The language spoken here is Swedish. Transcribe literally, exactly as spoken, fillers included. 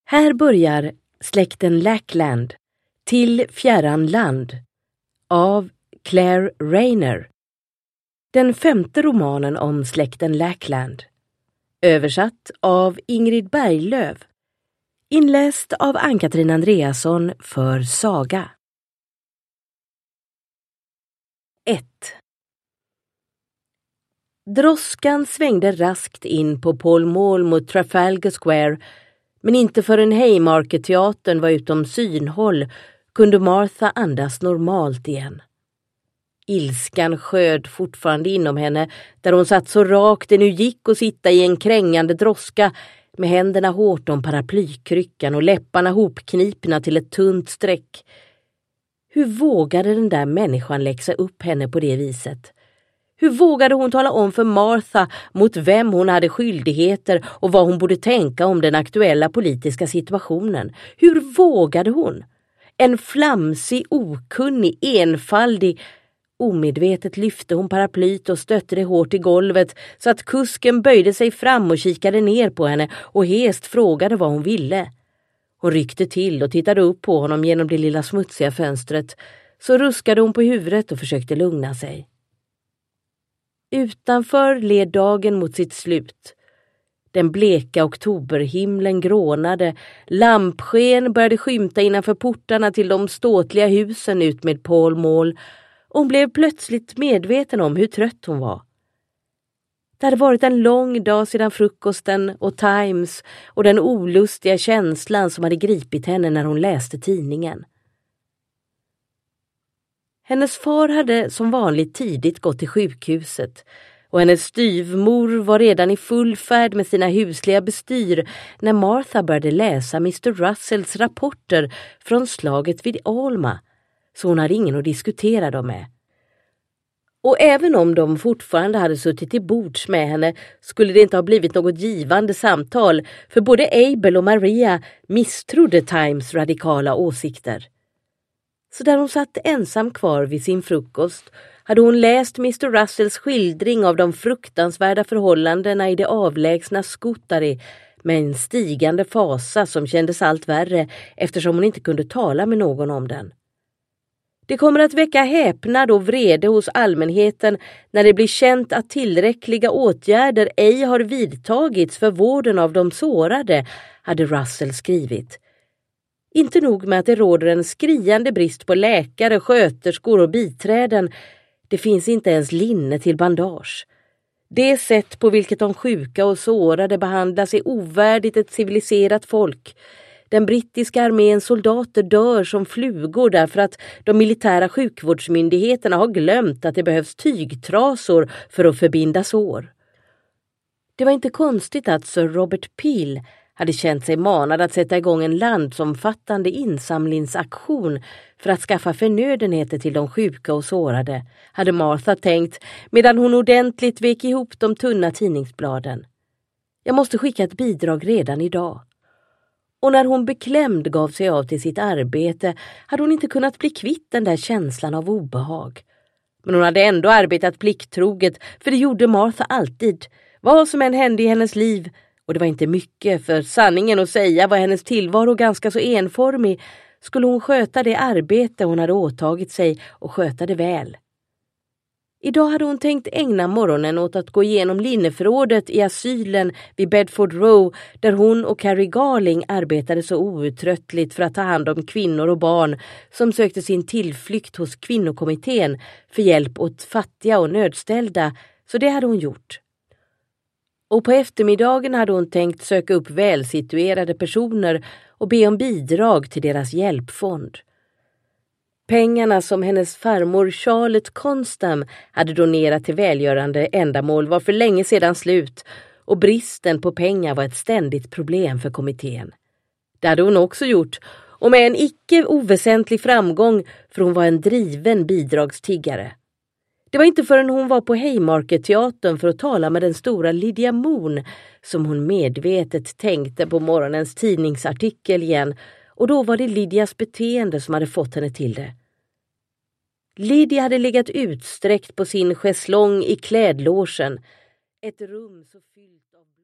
Här börjar Släkten Lackland, Till fjärran land av Claire Rayner. Den femte romanen om Släkten Lackland. Översatt av Ingrid Berglöf. Inläst av Ann-Katrin Andreasson för Saga. ett. Droskan svängde raskt in på Pall Mall mot Trafalgar Square, men inte förrän Haymarket-teatern var utom synhåll kunde Martha andas normalt igen. Ilskan sköd fortfarande inom henne där hon satt så rakt det nu gick att sitta i en krängande droska med händerna hårt om paraplykryckan och läpparna hopknipna till ett tunt streck. Hur vågade den där människan läxa upp henne på det viset? Hur vågade hon tala om för Martha mot vem hon hade skyldigheter och vad hon borde tänka om den aktuella politiska situationen? Hur vågade hon? En flamsig, okunnig, enfaldig. Omedvetet lyfte hon paraplyt och stötte det hårt i golvet så att kusken böjde sig fram och kikade ner på henne och hest frågade vad hon ville. Hon ryckte till och tittade upp på honom genom det lilla smutsiga fönstret. Så ruskade hon på huvudet och försökte lugna sig. Utanför led dagen mot sitt slut. Den bleka oktoberhimlen grånade, lampsken började skymta innanför portarna till de ståtliga husen ut med Pall Mall. Hon blev plötsligt medveten om hur trött hon var. Det hade varit en lång dag sedan frukosten och Times och den olustiga känslan som hade gripit henne när hon läste tidningen. Hennes far hade som vanligt tidigt gått till sjukhuset och hennes styvmor var redan i full färd med sina husliga bestyr när Martha började läsa mister Russells rapporter från slaget vid Alma, så hon hade ingen att diskutera dem med. Och även om de fortfarande hade suttit i bords med henne skulle det inte ha blivit något givande samtal, för både Abel och Maria misstrodde Times radikala åsikter. Så där hon satt ensam kvar vid sin frukost hade hon läst mister Russells skildring av de fruktansvärda förhållandena i det avlägsna Scutari med en stigande fasa som kändes allt värre eftersom hon inte kunde tala med någon om den. Det kommer att väcka häpnad och vrede hos allmänheten när det blir känt att tillräckliga åtgärder ej har vidtagits för vården av de sårade, hade Russell skrivit. Inte nog med att det råder en skriande brist på läkare, sköterskor och biträden. Det finns inte ens linne till bandage. Det sätt på vilket de sjuka och sårade behandlas är ovärdigt ett civiliserat folk. Den brittiska arméns soldater dör som flugor därför att de militära sjukvårdsmyndigheterna har glömt att det behövs tygtrasor för att förbinda sår. Det var inte konstigt att Sir Robert Peel hade känt sig manad att sätta igång en landsomfattande insamlingsaktion för att skaffa förnödenheter till de sjuka och sårade, hade Martha tänkt medan hon ordentligt vek ihop de tunna tidningsbladen. Jag måste skicka ett bidrag redan idag. Och när hon beklämd gav sig av till sitt arbete hade hon inte kunnat bli kvitt den där känslan av obehag. Men hon hade ändå arbetat plikttroget, för det gjorde Martha alltid, vad som än hände i hennes liv. Och det var inte mycket, för sanningen att säga var hennes tillvaro ganska så enformig. Skulle hon sköta det arbete hon hade åtagit sig och sköta det väl. Idag hade hon tänkt ägna morgonen åt att gå igenom linneförrådet i asylen vid Bedford Row där hon och Carrie Garling arbetade så outtröttligt för att ta hand om kvinnor och barn som sökte sin tillflykt hos kvinnokommittén för hjälp åt fattiga och nödställda, så det hade hon gjort. Och på eftermiddagen hade hon tänkt söka upp välsituerade personer och be om bidrag till deras hjälpfond. Pengarna som hennes farmor Charlotte Constam hade donerat till välgörande ändamål var för länge sedan slut och bristen på pengar var ett ständigt problem för kommittén. Det hade hon också gjort, och med en icke oväsentlig framgång, för hon var en driven bidragstiggare. Det var inte förrän hon var på Haymarket-teatern för att tala med den stora Lydia Moon som hon medvetet tänkte på morgonens tidningsartikel igen, och då var det Lydias beteende som hade fått henne till det. Lydia hade legat utsträckt på sin schäslong i klädlåsen, ett rum så fyllt av